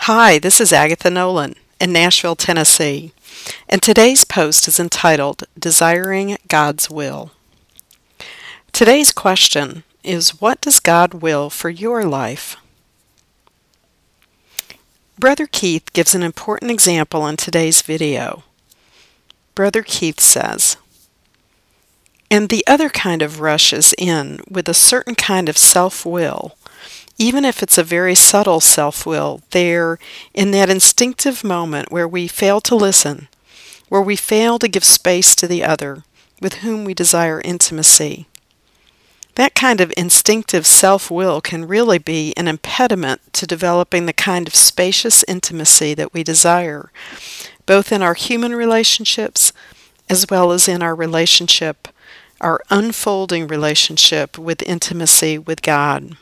Hi, this is Agatha Nolan in Nashville, Tennessee, and today's post is entitled Desiring God's Will. Today's question is, what does God will for your life? Brother Keith gives an important example in today's video. Brother Keith says, "And the other kind of rushes in with a certain kind of self-will, even if it's a very subtle self-will, there, in that instinctive moment where we fail to listen, where we fail to give space to the other, with whom we desire intimacy. That kind of instinctive self-will can really be an impediment to developing the kind of spacious intimacy that we desire, both in our human relationships as well as in our unfolding relationship with intimacy with God."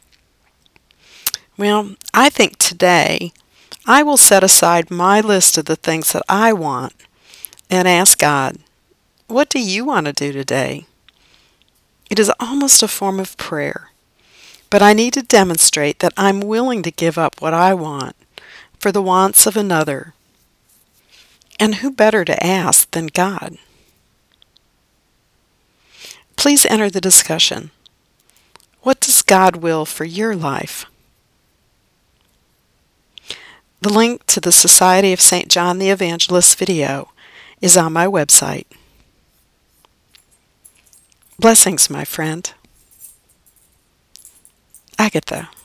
Well, I think today I will set aside my list of the things that I want and ask God, what do you want to do today? It is almost a form of prayer, but I need to demonstrate that I'm willing to give up what I want for the wants of another. And who better to ask than God? Please enter the discussion. What does God will for your life? The link to the Society of St. John the Evangelist video is on my website. Blessings, my friend. Agatha.